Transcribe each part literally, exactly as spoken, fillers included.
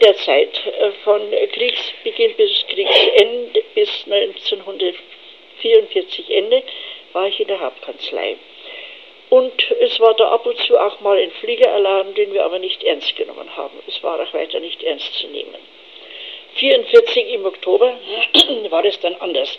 der Zeit, von Kriegsbeginn bis Kriegsende, bis neunzehnhundertvierundvierzig Ende, war ich in der Hauptkanzlei. Und es war da ab und zu auch mal ein Fliegeralarm, den wir aber nicht ernst genommen haben. Es war auch weiter nicht ernst zu nehmen. vierundvierzig im Oktober war es dann anders.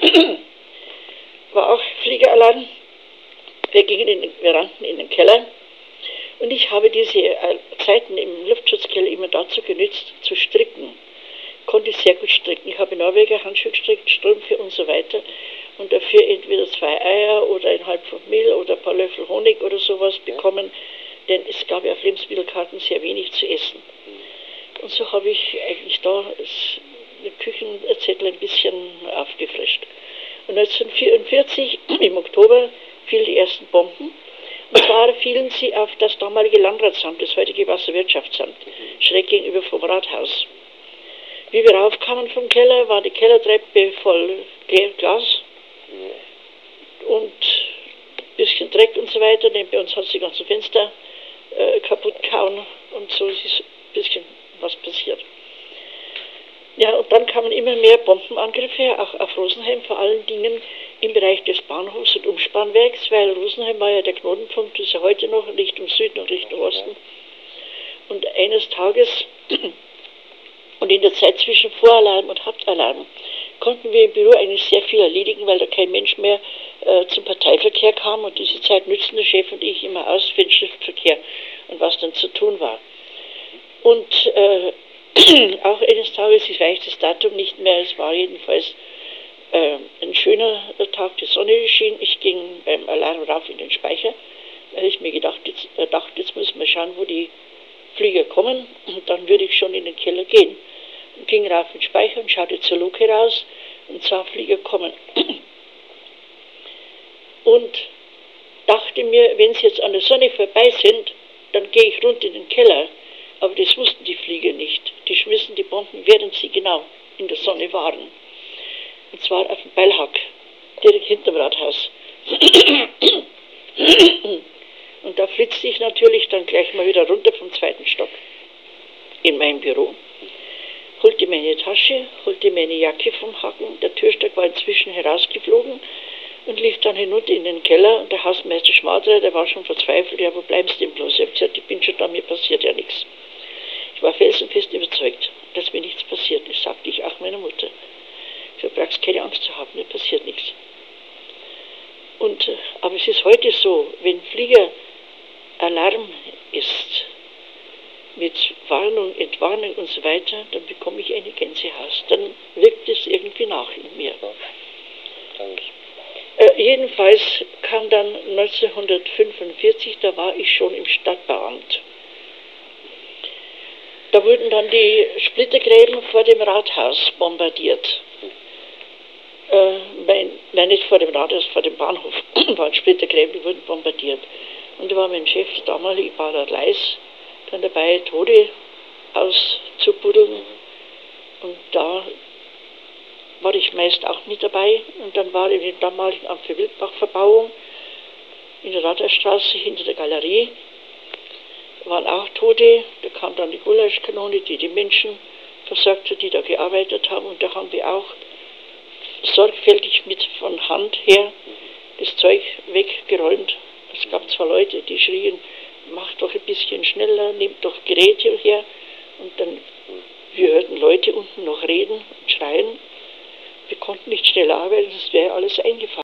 War auch Fliegeralarm. Wir gingen in den, wir rannten in den Keller. Und ich habe diese Zeiten im Luftschutzkeller immer dazu genützt, zu stricken. Konnte ich sehr gut stricken. Ich habe Norweger Handschuhe gestrickt, Strümpfe und so weiter. Und dafür entweder zwei Eier oder ein halb Pfund Mehl oder ein paar Löffel Honig oder sowas bekommen. Denn es gab ja auf Lebensmittelkarten sehr wenig zu essen. Und so habe ich eigentlich da den Küchenzettel ein bisschen aufgefrischt. Und neunzehnhundertvierundvierzig im Oktober fielen die ersten Bomben. Und zwar fielen sie auf das damalige Landratsamt, das heutige Wasserwirtschaftsamt, schräg gegenüber vom Rathaus. Wie wir raufkamen vom Keller, war die Kellertreppe voll Glas und ein bisschen Dreck und so weiter. Denn bei uns hat es die ganzen Fenster äh, kaputt gehauen und so ist ein bisschen was passiert. Ja, und dann kamen immer mehr Bombenangriffe, auch auf Rosenheim, vor allen Dingen im Bereich des Bahnhofs und Umspannwerks, weil Rosenheim war ja der Knotenpunkt, das ist ja heute noch Richtung Süden und Richtung Osten. Und eines Tages, und in der Zeit zwischen Voralarm und Hauptalarm, konnten wir im Büro eigentlich sehr viel erledigen, weil da kein Mensch mehr äh, zum Parteiverkehr kam. Und diese Zeit nützten der Chef und ich immer aus für den Schriftverkehr und was dann zu tun war. Und äh, auch eines Tages, ich weiß das Datum nicht mehr, es war jedenfalls äh, ein schöner Tag, die Sonne schien. Ich ging beim Alarm rauf in den Speicher, weil ich mir gedacht, jetzt, äh, dachte, jetzt müssen wir schauen, wo die Flieger kommen, und dann würde ich schon in den Keller gehen. Und ging rauf in den Speicher und schaute zur Luke raus und sah Flieger kommen. Und dachte mir, wenn sie jetzt an der Sonne vorbei sind, dann gehe ich runter in den Keller. Aber das wussten die Flieger nicht. Die schmissen die Bomben, während sie genau in der Sonne waren. Und zwar auf dem Beilhack, direkt hinterm Rathaus. Und da flitzte ich natürlich dann gleich mal wieder runter vom zweiten Stock in mein Büro. Holte meine Tasche, holte meine Jacke vom Haken. Der Türstock war inzwischen herausgeflogen und lief dann hinunter in den Keller. Und der Hausmeister Schmadrer, der war schon verzweifelt. Ja, wo bleiben Sie denn bloß? Ich habe gesagt, ich bin schon da, mir passiert ja nichts. Ich war felsenfest überzeugt, dass mir nichts passiert. Das sagte ich auch meiner Mutter. Du brauchst keine Angst zu haben, mir passiert nichts. Und, aber es ist heute so, wenn Flieger Alarm ist, mit Warnung, Entwarnung und so weiter, dann bekomme ich eine Gänsehaus. Dann wirkt es irgendwie nach in mir. Danke. Äh, jedenfalls kam dann neunzehnhundertfünfundvierzig, da war ich schon im Stadtbauamt. Da wurden dann die Splittergräben vor dem Rathaus bombardiert. Äh, mein, nein, nicht vor dem Rathaus, vor dem Bahnhof waren Splittergräben, die wurden bombardiert. Und da war mein Chef, der damalige Baurat Leis, dann dabei, Tode auszubuddeln. Und da war ich meist auch mit dabei. Und dann war in der damaligen Amt für Wildbach-Verbauung in der Rathausstraße hinter der Galerie, waren auch Tote. Da kam dann die Gulaschkanone, die die Menschen versorgt hat, die da gearbeitet haben. Und da haben wir auch sorgfältig mit von Hand her das Zeug weggeräumt. Es gab zwar Leute, die schrien, macht doch ein bisschen schneller, nehmt doch Geräte her. Und dann, wir hörten Leute unten noch reden und schreien. Wir konnten nicht schneller arbeiten, es wäre alles eingefallen.